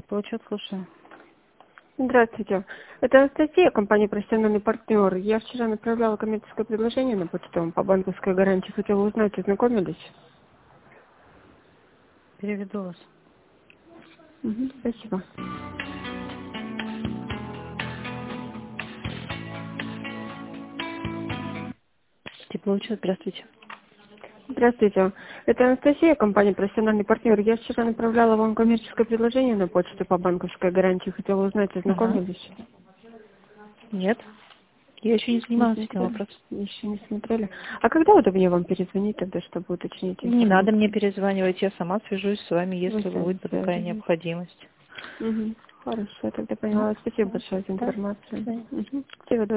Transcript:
Теплоучет, слушаю. Здравствуйте. Это Анастасия, компания «Профессиональный партнер». Я вчера направляла коммерческое предложение на почту вам по банковской гарантии. Хотела узнать, ознакомились? Переведу вас. Спасибо. Теплоучет, здравствуйте. Здравствуйте. Это Анастасия, компания «Профессиональный партнер». Я вчера направляла вам коммерческое предложение на почту по банковской гарантии. Хотела узнать, Ага. ознакомились? Нет, я еще не Не занималась этим смотрели? вопросом. Еще не смотрели. А когда удобнее вам перезвонить тогда, чтобы уточнить Не надо мне информацию? перезванивать, я сама свяжусь с вами, Вы если сами будет такая свяжетесь. необходимость. Хорошо, тогда Ну, поняла. Спасибо большое за да, до информацию. свидания. Всего доброго.